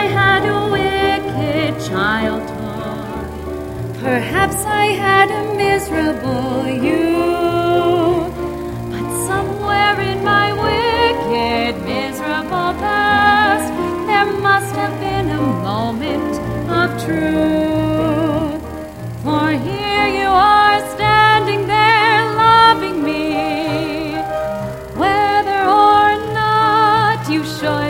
had a wicked childhood. Perhaps I had a miserable youth. But somewhere in my wicked, miserable past, there must have been a moment of truth. For here you are standing there loving me, whether or not you should.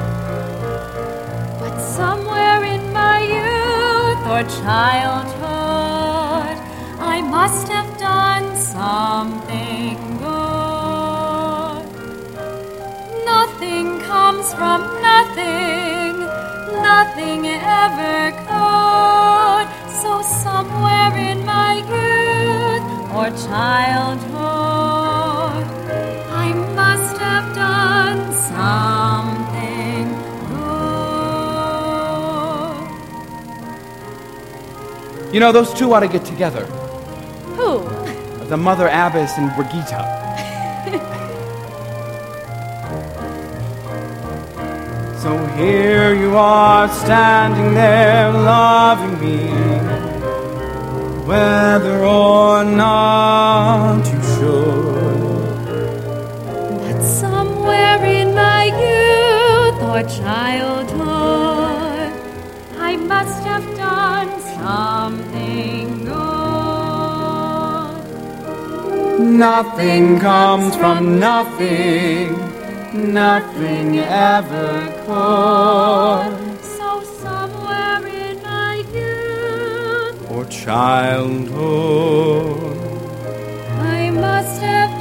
But somewhere in my youth or childhood, I must have done something good. Nothing comes from nothing, nothing ever could. So somewhere in my youth or childhood, I must have done something good. You know, those two ought to get together. Who? The Mother Abbess and Brigitte. So here you are standing there loving me, whether or not you should. But somewhere in my youth or childhood, I must have done something good. Nothing comes from nothing, nothing ever could. So somewhere in my youth or childhood, I must have